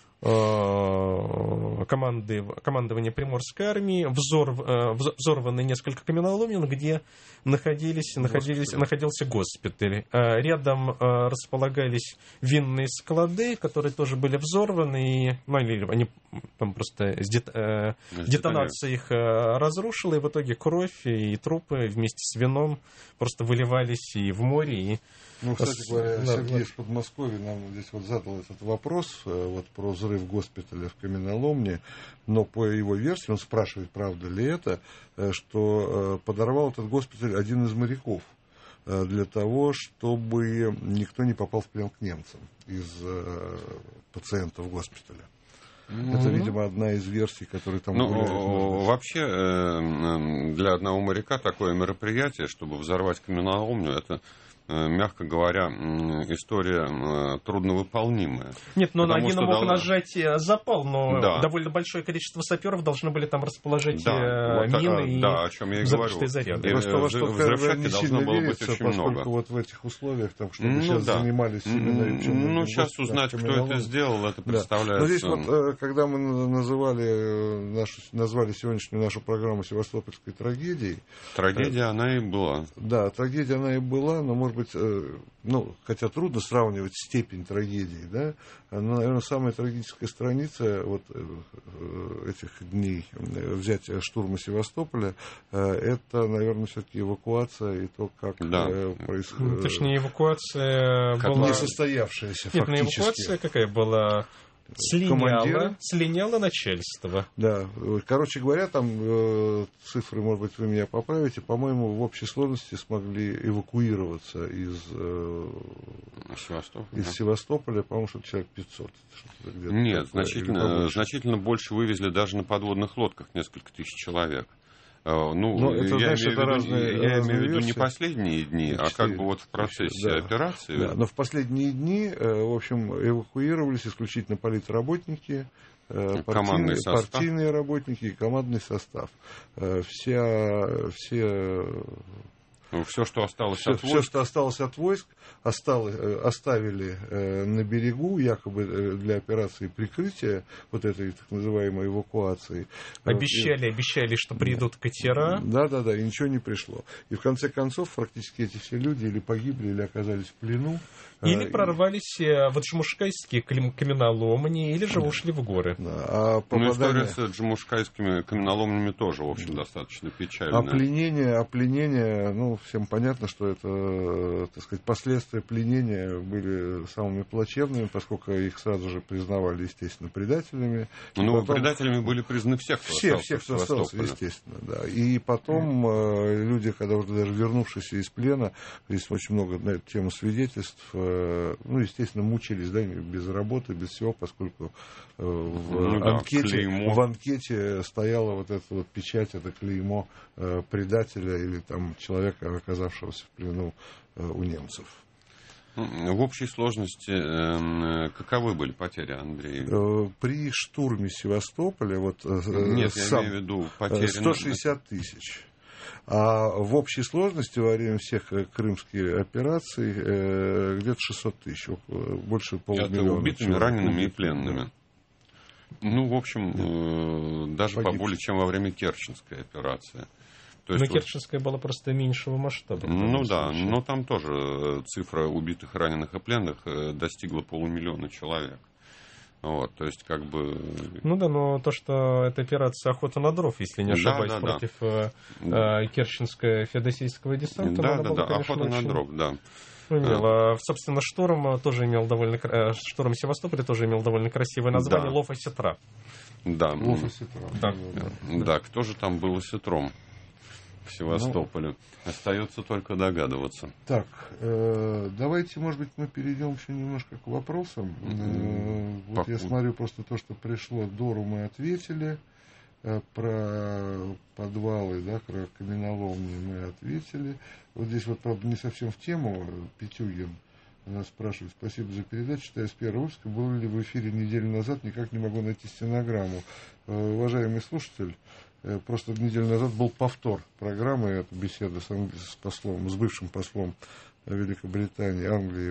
команды, командования Приморской армии взор, взорваны несколько каменоломен, где находились, находились, находился госпиталь. Рядом располагались винные склады, которые тоже были взорваны, и ну, они там просто дет, детонация их разрушила, и в итоге кровь и трупы вместе с вином просто выливались и в море, и Ну, кстати говоря, да, Сергей из Подмосковья нам здесь вот задал этот вопрос вот, про взрыв госпиталя в каменоломне, но по его версии, он спрашивает, правда ли это, что подорвал этот госпиталь один из моряков для того, чтобы никто не попал в плен к немцам из пациентов госпиталя. Mm-hmm. Это, видимо, одна из версий, которые там ну, гуляют. Вообще, для одного моряка такое мероприятие, чтобы взорвать каменоломню, это, мягко говоря, история трудновыполнимая. Нет, но Потому один мог дол... нажать запал, но да. довольно большое количество саперов должны были там расположить да, мины вот, и да, о чем я и говорю. заряды. И просто что взрывчатки должно было быть верится, очень поскольку много. Вот в этих условиях, там, чтобы ну, сейчас да. занимались именно... Ну, сейчас узнать, кто это сделал, это представляется... Но здесь вот, когда мы называли, нашу, назвали сегодняшнюю нашу программу «Севастопольской трагедией». Трагедия э, она и была. Да, трагедия она и была, но, может быть, э, ну, хотя трудно сравнивать степень трагедии, да, но, наверное, самая трагическая страница вот э, этих дней взятия штурма Севастополя, э, это, наверное, все-таки эвакуация и то, как да. э, происходит. Точнее, эвакуация как была... несостоявшаяся Нет, фактически. Нет, эвакуация какая была... Слиняло, слиняло начальство. Да, короче говоря, там э, цифры, может быть, вы меня поправите, по-моему, в общей сложности смогли эвакуироваться из, э, Севастополя, из да. Севастополя, по-моему, что-то человек пятьсот. Что-то Нет, значительно, значительно больше вывезли даже на подводных лодках, несколько тысяч человек. Ну, Но это, я знаешь, имею в виду, разные, я разные имею в виду не версии. последние дни, а как бы вот в процессе да. операции. Да, но в последние дни, в общем, эвакуировались исключительно политработники, партийные, партийные работники и командный состав. Вся, все... Все, что осталось все, от войск. Все, что осталось от войск, осталось, оставили на берегу, якобы для операции прикрытия вот этой так называемой эвакуации. Обещали, и... обещали, что придут катера. Да, да, да, и ничего не пришло. И в конце концов, практически эти все люди или погибли, или оказались в плену. Или прорвались в Джамушкайские каменоломни, или же ушли в горы. Да, а попадание... Ну, история с джамушкайскими каменоломнями тоже, в общем, достаточно печальная. А пленение, а пленение, ну, всем понятно, что это, так сказать, последствия пленения были самыми плачевными, поскольку их сразу же признавали, естественно, предателями. Ну, потом... предателями были признаны все, кто все, остался. Все, кто остался, естественно, да. И потом mm. люди, когда уже даже вернувшиеся из плена, здесь очень много на эту тему свидетельств, ну, естественно, мучились, да, без работы, без всего, поскольку в, ну, да, анкете, в анкете стояла вот эта вот печать, это клеймо предателя или там человека, оказавшегося в плену у немцев. В общей сложности каковы были потери, Андрей? При штурме Севастополя, вот Нет, сам, я имею в виду потери... сто шестьдесят тысяч. А в общей сложности во время всех крымских операций где-то шестьсот тысяч, больше полумиллиона. Это убитыми, человек. Ранеными и пленными. Ну, в общем, да. даже Погиб. поболее, чем во время Керченской операции. То есть, но Керченская вот... была просто меньшего масштаба. Ну да, случае. Но там тоже цифра убитых, раненых и пленных достигла полумиллиона человек. Вот, то есть, как бы... Ну да, но то, что это операция «Охота на дров», если не ошибаюсь, да, да, против да. Э, Керченско-феодосийского десанта. Да, да, да, «Охота очень... на дров», да. Имела. Собственно, «Шторм» тоже имел довольно... «Шторм Севастополя» тоже имел довольно красивое название, да. «Лов осетра». Да. «Лов осетра». Да. Да. Да, кто же там был осетром в Севастополе? Ну, остается только догадываться. Так, э, давайте, может быть, мы перейдем еще немножко к вопросам. Э, вот я смотрю просто то, что пришло Дору, мы ответили. Э, про подвалы, да, про каменоломни мы ответили. Вот здесь вот, правда, не совсем в тему. Петюгин нас спрашивает: спасибо за передачу, читаю с первого выпуска. Был ли в эфире неделю назад, никак не могу найти стенограмму. Э, уважаемый слушатель, просто неделю назад был повтор программы, это беседа с, англи... с послом, с бывшим послом Великобритании, Англии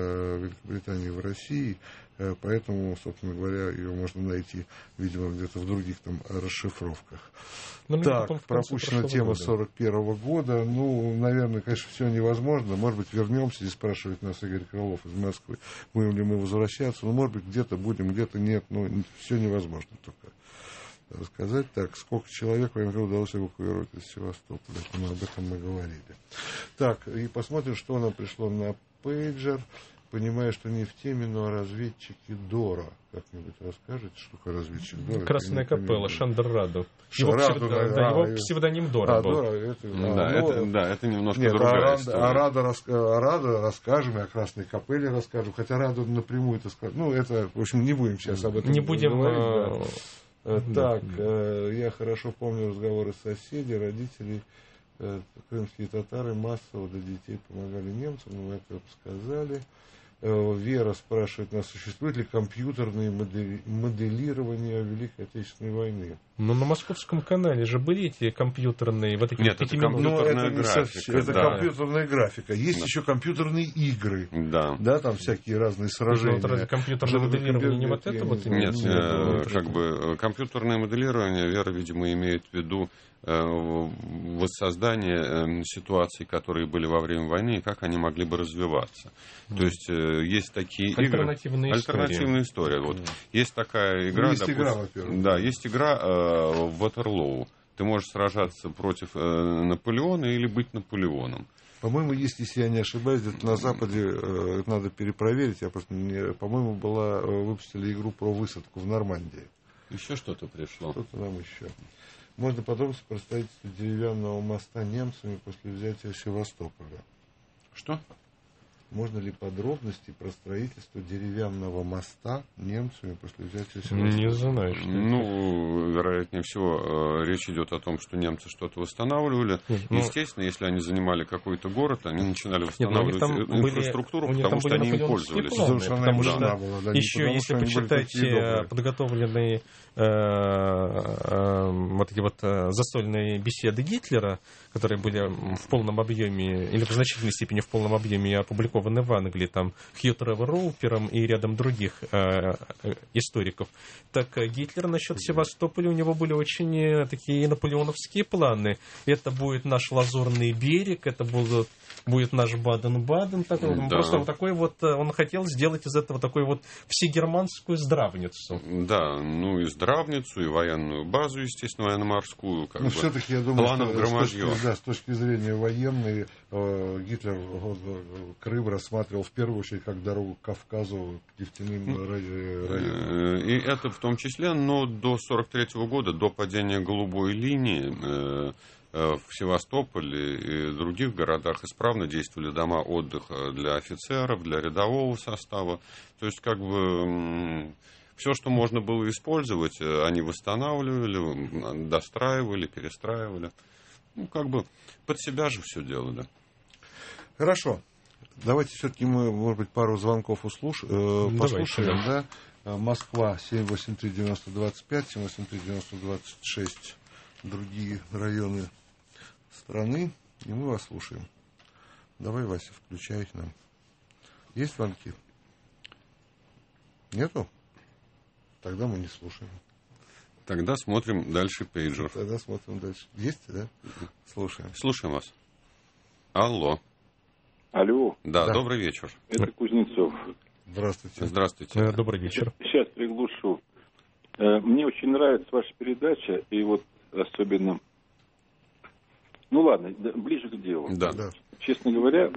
в Великобритании в России, поэтому, собственно говоря, ее можно найти, видимо, где-то в других там расшифровках. Но так, пропущена тема сорок первого года. Ну, наверное, конечно, все невозможно. Может быть, вернемся. Здесь спрашивает нас Игорь Крылов из Москвы, будем ли мы возвращаться. Ну, может быть, где-то будем, где-то нет. Ну, все невозможно только рассказать. Так, сколько человек военных удалось эвакуировать из Севастополя? Мы об этом мы говорили. Так, и посмотрим, что нам пришло на пейджер. Понимаю, что не в теме, но о разведчике Дора. Как-нибудь расскажете, что такое разведчик Дора? Красная капелла, Шандер Раду. Его, Раду, псевдо, да, да, его а, псевдоним Дора а, был. Дора, это, а, да, ну, это, да, это немножко нет, другая а, история. А Рада, рас, а Рада расскажем, и о Красной капелле расскажем. Хотя Раду напрямую это скажем. Ну, это, в общем, не будем сейчас об этом не будем говорить. Да. Так, э, я хорошо помню разговоры соседей, родителей. Э, крымские татары массово до детей помогали немцам, мы это сказали. Э, Вера спрашивает нас, существует ли компьютерное модели- моделирование Великой Отечественной войны? Ну, на Московском канале же были эти компьютерные, вот эти Нет, это компьютерная ну, это графика. Это да. компьютерная графика. Есть да. еще компьютерные игры. Да. Да, там всякие разные сражения. Ну, разве компьютерное моделирование не вот это вот? Нет, э, как бы компьютерное моделирование, Вера, видимо, имеет в виду э, воссоздание э, ситуаций, которые были во время войны, и как они могли бы развиваться. Mm. То есть э, есть такие альтернативные игры. Альтернативная история. история. Вот. Mm. Есть такая игра. Есть допустим, игра, во-первых. Да, есть игра э, в Ватерлоу. Ты можешь сражаться против э, Наполеона или быть Наполеоном. По-моему, есть, если я не ошибаюсь, где-то на Западе, э, это надо перепроверить, я просто не, по-моему, была, э, выпустили игру про высадку в Нормандии. Еще что-то пришло. Что-то нам еще. Можно подробности про строительство деревянного моста немцами после взятия Севастополя. Что? Можно ли подробности про строительство деревянного моста немцами после взятия Севастополя? Не знаю. Что ну, вероятнее всего, речь идет о том, что немцы что-то восстанавливали. Нет, ну, Естественно, если они занимали какой-то город, они начинали восстанавливать нет, ну, инфраструктуру, были, потому что они им пользовались. Планы, потому потому что, что была, да, еще, потому, если почитать подготовленные э, э, вот эти вот застольные беседы Гитлера, которые были в полном объеме, или в значительной степени в полном объеме опубликованы в Англии, там, Хью Тревор Роупером и рядом других э, историков, так Гитлер насчет Севастополя, у него были очень такие наполеоновские планы. Это будет наш Лазурный берег, это будут, будет наш Баден-Баден. Такой, да. Просто вот такой вот, он хотел сделать из этого такой вот всегерманскую здравницу. Да, ну и здравницу, и военную базу, естественно, военно-морскую. Как Но бы, все-таки, я думаю, планов громадье. Да, с точки зрения военной, э, Гитлер э, Крым рассматривал в первую очередь как дорогу к Кавказу, к нефтяным районам. И это в том числе, но до сорок третьего года, до падения Голубой линии, э, э, в Севастополе и других городах исправно действовали дома отдыха для офицеров, для рядового состава. То есть, как бы... Все, что можно было использовать, они восстанавливали, достраивали, перестраивали. Ну, как бы под себя же все делали. Хорошо. Давайте все-таки мы, может быть, пару звонков услуш... э, послушаем. Да? Москва семь восемь три девяносто двадцать пять, семь восемь три девяносто двадцать шесть, другие районы страны. И мы вас слушаем. Давай, Вася, включай их нам. Есть звонки? Нету? Тогда мы не слушаем. Тогда смотрим дальше пейджер. Тогда смотрим дальше. Есть, да? Слушаем. Слушаем вас. Алло. Алло. Да, да. Добрый вечер. Это Кузнецов. Здравствуйте. Здравствуйте. Добрый вечер. Сейчас приглушу. Мне очень нравится ваша передача, и вот особенно... Ну ладно, ближе к делу. Да. Да. Честно говоря,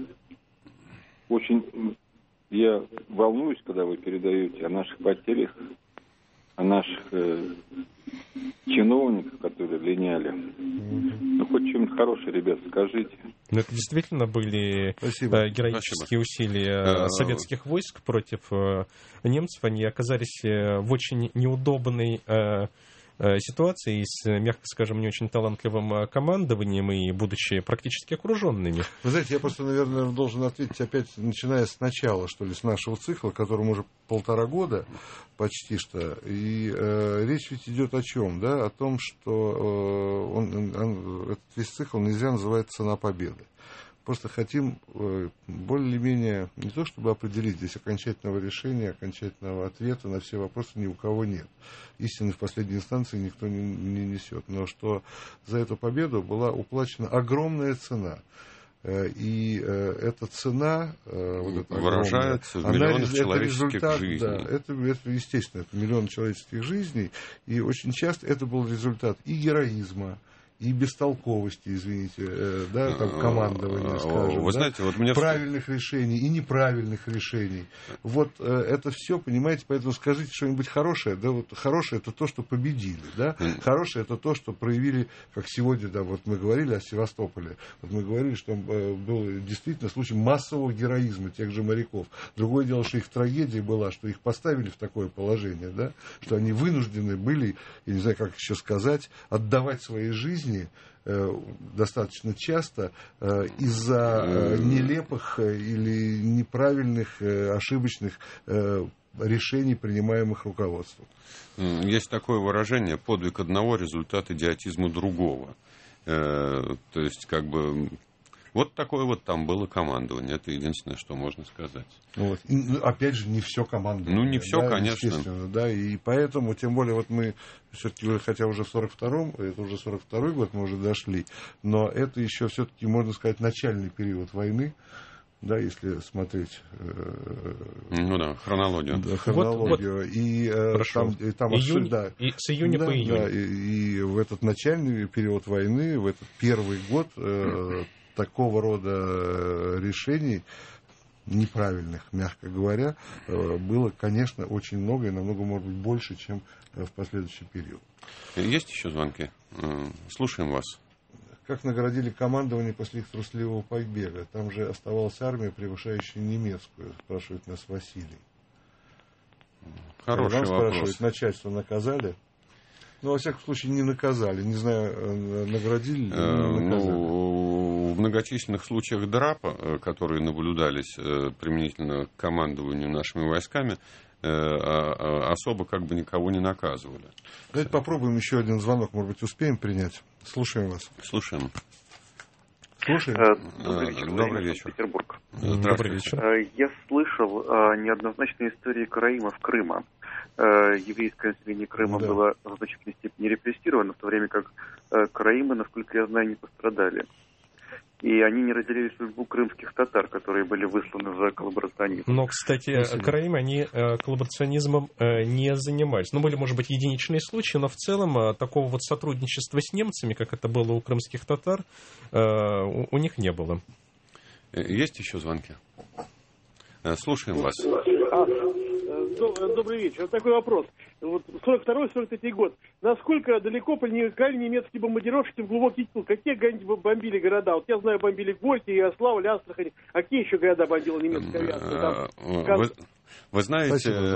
очень я волнуюсь, когда вы передаете о наших потерях, о наших э, чиновниках, которые линяли. Mm-hmm. Ну, хоть что-нибудь хорошее, ребят, скажите. Ну, это действительно были Спасибо. героические Спасибо. усилия советских войск против немцев. Они оказались в очень неудобной ситуации с, мягко скажем, не очень талантливым командованием и будучи практически окруженными. Вы знаете, я просто, наверное, должен ответить опять, начиная с начала, что ли, с нашего цикла, которому уже полтора года почти что. И э, речь ведь идет о чем, да? О том, что э, он, он, этот весь цикл нельзя называть «Цена победы». Просто хотим э, более-менее, не то чтобы определить, здесь окончательного решения, окончательного ответа на все вопросы ни у кого нет. Истины в последней инстанции никто не, не несет. Но что за эту победу была уплачена огромная цена. Э, и э, эта цена э, вот эта выражается огромная, в миллионах она, человеческих это результат, жизней. Да, это, это естественно, это миллион человеческих жизней. И очень часто это был результат и героизма, и бестолковости, извините, э, да, там, командования, скажем, Вы да, знаете, вот мне... правильных решений и неправильных решений. Вот э, это все, понимаете, поэтому скажите что-нибудь хорошее, да, вот хорошее это то, что победили, да, mm. хорошее это то, что проявили, как сегодня, да, вот мы говорили о Севастополе, вот мы говорили, что э, был действительно случай массового героизма тех же моряков. Другое дело, что их трагедия была, что их поставили в такое положение, да, что они вынуждены были, я не знаю, как еще сказать, отдавать свои жизни достаточно часто из-за нелепых или неправильных, ошибочных решений, принимаемых руководством. Есть такое выражение: подвиг одного — результат идиотизма другого. То есть, как бы... Вот такое вот там было командование. Это единственное, что можно сказать. Вот. И, ну, опять же, не все командование. Ну, не все, да, конечно. Естественно, да, и поэтому, тем более, вот мы все-таки, хотя уже в сорок втором, это уже сорок второй год мы уже дошли, но это еще все-таки, можно сказать, начальный период войны. Да, если смотреть э, ну да, хронологию. Да, хронологию. Вот, вот. И, э, там, и там Июнь, да, и с июня да, по июнь. Да, и, и в этот начальный период войны, в этот первый год, э, такого рода решений, неправильных, мягко говоря, было, конечно, очень много и намного, может быть, больше, чем в последующий период. Есть еще звонки? Слушаем вас. Как наградили командование после их трусливого побега? Там же оставалась армия, превышающая немецкую, спрашивает нас Василий. Хороший Вам вопрос. Спрашивают, начальство наказали? Ну, во всяком случае, не наказали. Не знаю, наградили или не наказали. Ну, в многочисленных случаях драпа, которые наблюдались применительно к командованию нашими войсками, особо как бы никого не наказывали. Давайте попробуем еще один звонок. Может быть, успеем принять? Слушаем вас. Слушаем. Слушаем. Добрый вечер. Добрый вечер. Петербург. Добрый вечер. Я слышал о неоднозначной истории караимов Крыма. Еврейское население Крыма да. было в значительной степени репрессировано, в то время как караимы, насколько я знаю, не пострадали. И они не разделили судьбу крымских татар, которые были высланы за коллаборационизм. Но, кстати, караимы, они коллаборационизмом не занимались. Ну, были, может быть, единичные случаи, но в целом такого вот сотрудничества с немцами, как это было у крымских татар, у них не было. Есть еще звонки? Слушаем вас. Добрый вечер. Такой вопрос. Вот сорок второй сорок третий год. Насколько далеко проникали немецкие бомбардировщики в глубокий тыл? Какие бомбили города? Вот я знаю, бомбили Горький, Ярославль, Астрахань. А какие еще города бомбила немецкая авиация? Вы, вы знаете,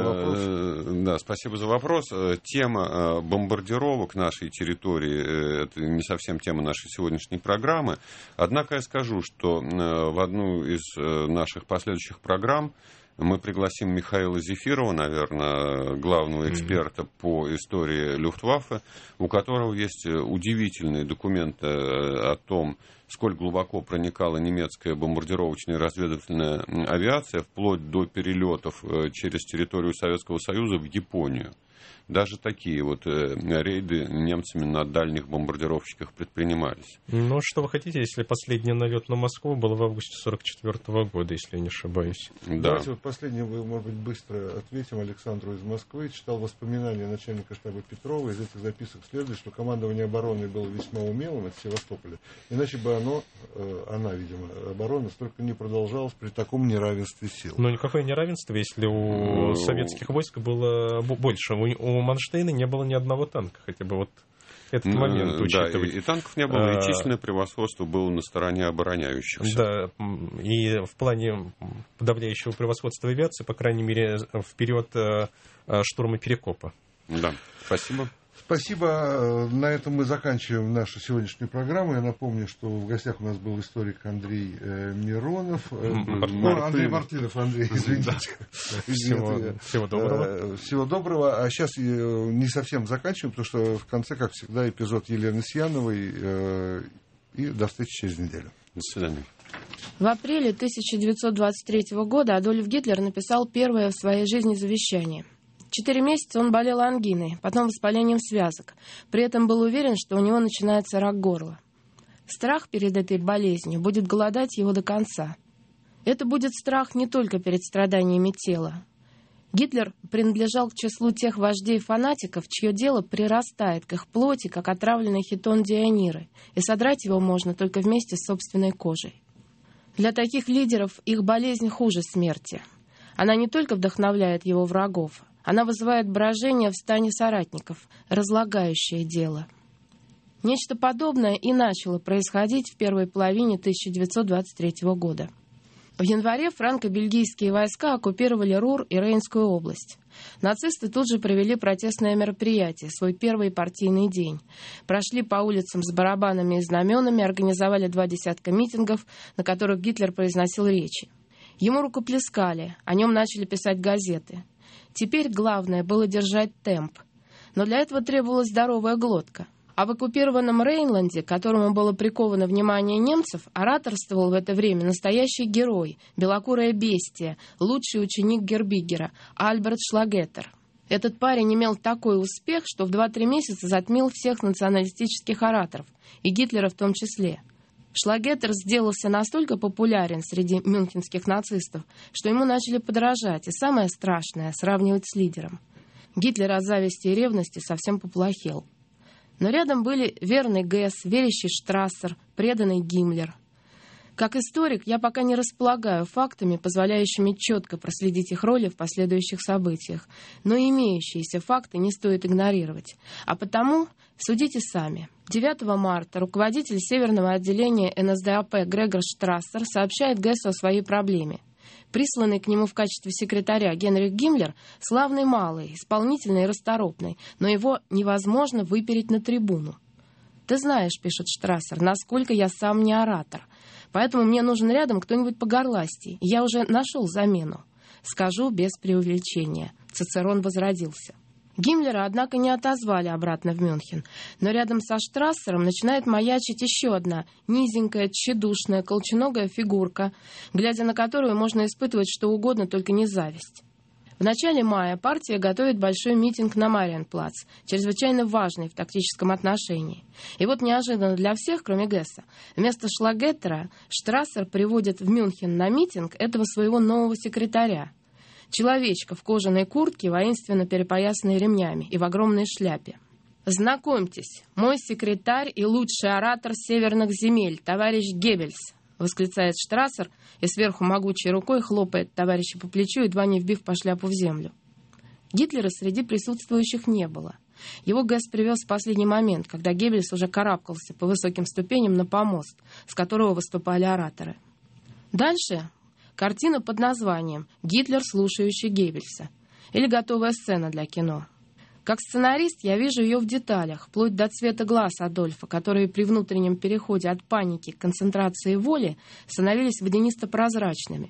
спасибо да, спасибо за вопрос. Тема бомбардировок нашей территории, это не совсем тема нашей сегодняшней программы. Однако я скажу, что в одну из наших последующих программ мы пригласим Михаила Зефирова, наверное, главного эксперта по истории Люфтваффе, у которого есть удивительные документы о том, сколь глубоко проникала немецкая бомбардировочная и разведывательная авиация, вплоть до перелетов через территорию Советского Союза в Японию. Даже такие вот рейды немцами на дальних бомбардировщиках предпринимались. Ну, что вы хотите, если последний налет на Москву был в августе сорок четвёртого года, если я не ошибаюсь? Да. Давайте вот последнее, может быть, быстро ответим Александру из Москвы. Читал воспоминания начальника штаба Петрова. Из этих записок следует, что командование обороны было весьма умелым от Севастополя. Иначе бы оно, она, видимо, оборона, столько не продолжалась при таком неравенстве сил. Ну, никакое неравенство, если у ну... советских войск было больше. У У Манштейна не было ни одного танка, хотя бы вот этот момент учитывать. Да, и, и танков не было, и численное превосходство было на стороне обороняющихся. Да, и в плане подавляющего превосходства авиации, по крайней мере, в период штурма Перекопа. Да, спасибо. Спасибо. На этом мы заканчиваем нашу сегодняшнюю программу. Я напомню, что в гостях у нас был историк Андрей э, Миронов. Э, ну, Андрей Мартынов, Андрей, извините. Всего, всего доброго. Всего доброго. А сейчас не совсем заканчиваем, потому что в конце, как всегда, эпизод Елены Сьяновой. Э, и до встречи через неделю. До свидания. В апреле тысяча девятьсот двадцать третьего года Адольф Гитлер написал первое в своей жизни завещание. Четыре месяца он болел ангиной, потом воспалением связок. При этом был уверен, что у него начинается рак горла. Страх перед этой болезнью будет голодать его до конца. Это будет страх не только перед страданиями тела. Гитлер принадлежал к числу тех вождей-фанатиков, чье дело прирастает к их плоти, как отравленный хитон Диониры, и содрать его можно только вместе с собственной кожей. Для таких лидеров их болезнь хуже смерти. Она не только вдохновляет его врагов, она вызывает брожение в стане соратников, разлагающее дело. Нечто подобное и начало происходить в первой половине тысяча девятьсот двадцать третьего года. В январе франко-бельгийские войска оккупировали Рур и Рейнскую область. Нацисты тут же провели протестное мероприятие, свой первый партийный день. Прошли по улицам с барабанами и знаменами, организовали два десятка митингов, на которых Гитлер произносил речи. Ему рукоплескали, о нем начали писать газеты. Теперь главное было держать темп. Но для этого требовалась здоровая глотка. А в оккупированном Рейнланде, к которому было приковано внимание немцев, ораторствовал в это время настоящий герой, белокурое бестие, лучший ученик Гербигера, Альберт Шлагеттер. Этот парень имел такой успех, что в два-три месяца затмил всех националистических ораторов, и Гитлера в том числе. Шлагеттер сделался настолько популярен среди мюнхенских нацистов, что ему начали подражать, и самое страшное — сравнивать с лидером. Гитлер от зависти и ревности совсем поплохел. Но рядом были верный Гесс, верящий Штрассер, преданный Гиммлер. Как историк, я пока не располагаю фактами, позволяющими четко проследить их роли в последующих событиях, но имеющиеся факты не стоит игнорировать. А потому судите сами. девятого марта руководитель северного отделения эн эс дэ а пэ Грегор Штрассер сообщает Гессу о своей проблеме. Присланный к нему в качестве секретаря Генрих Гиммлер – славный малый, исполнительный и расторопный, но его невозможно выпереть на трибуну. «Ты знаешь, — пишет Штрассер, — насколько я сам не оратор. Поэтому мне нужен рядом кто-нибудь погорластей. Я уже нашел замену. Скажу без преувеличения. Цицерон возродился». Гиммлера, однако, не отозвали обратно в Мюнхен. Но рядом со Штрассером начинает маячить еще одна низенькая, тщедушная, колченогая фигурка, глядя на которую можно испытывать что угодно, только не зависть. В начале мая партия готовит большой митинг на Мариенплац, чрезвычайно важный в тактическом отношении. И вот неожиданно для всех, кроме Гесса, вместо Шлагеттера Штрассер приводит в Мюнхен на митинг этого своего нового секретаря. Человечка в кожаной куртке, воинственно перепоясанной ремнями, и в огромной шляпе. «Знакомьтесь, мой секретарь и лучший оратор северных земель, товарищ Геббельс», — восклицает Штрассер и сверху могучей рукой хлопает товарища по плечу, едва не вбив по шляпу в землю. Гитлера среди присутствующих не было. Его Гесс привез в последний момент, когда Геббельс уже карабкался по высоким ступеням на помост, с которого выступали ораторы. Дальше картина под названием «Гитлер, слушающий Геббельса» или готовая сцена для кино. Как сценарист я вижу ее в деталях, вплоть до цвета глаз Адольфа, которые при внутреннем переходе от паники к концентрации воли становились водянисто-прозрачными.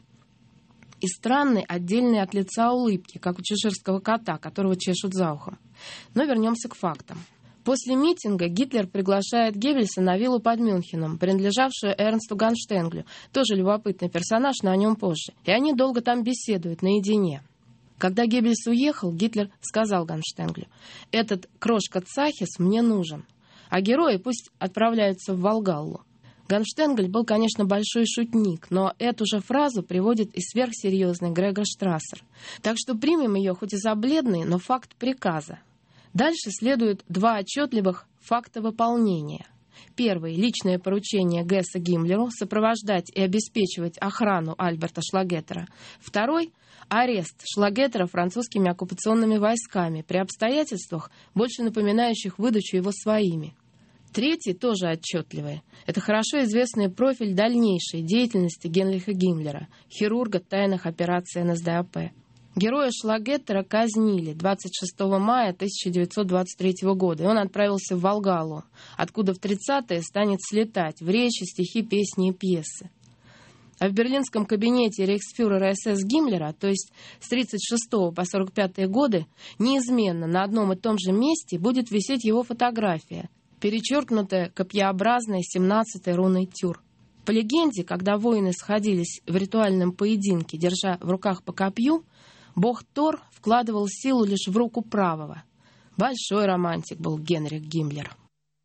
И странной, отдельной от лица улыбки, как у чеширского кота, которого чешут за ухом. Но вернемся к фактам. После митинга Гитлер приглашает Геббельса на виллу под Мюнхеном, принадлежавшую Эрнсту Ганштенглю, тоже любопытный персонаж, но о нем позже. И они долго там беседуют наедине. Когда Геббельс уехал, Гитлер сказал Ганштенглю: «Этот крошка Цахис мне нужен, а герои пусть отправляются в Волгаллу». Ганштенгль был, конечно, большой шутник, но эту же фразу приводит и сверхсерьезный Грегор Штрассер. Так что примем ее хоть и за бледный, но факт приказа. Дальше следуют два отчетливых факта выполнения. Первый — личное поручение Гесса Гиммлеру сопровождать и обеспечивать охрану Альберта Шлагеттера. Второй — арест Шлагеттера французскими оккупационными войсками при обстоятельствах, больше напоминающих выдачу его своими. Третий тоже отчетливый. Это хорошо известный профиль дальнейшей деятельности Генриха Гиммлера, хирурга тайных операций эн эс дэ а пэ. Героя Шлагеттера казнили двадцать шестого мая тысяча девятьсот двадцать третьего года, и он отправился в Волгаллу, откуда в тридцатые станет слетать в речи, стихи, песни и пьесы. А в берлинском кабинете рейхсфюрера эс эс Гиммлера, то есть с тридцать шестого по сорок пятые годы, неизменно на одном и том же месте будет висеть его фотография, перечеркнутая копьеобразной семнадцатой руной Тюр. По легенде, когда воины сходились в ритуальном поединке, держа в руках по копью, бог Тор вкладывал силу лишь в руку правого. Большой романтик был Генрих Гиммлер.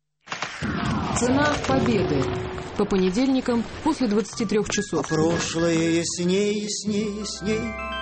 Цена победы. По понедельникам после двадцати трёх часов. А прошлое ясней, ясней, ясней.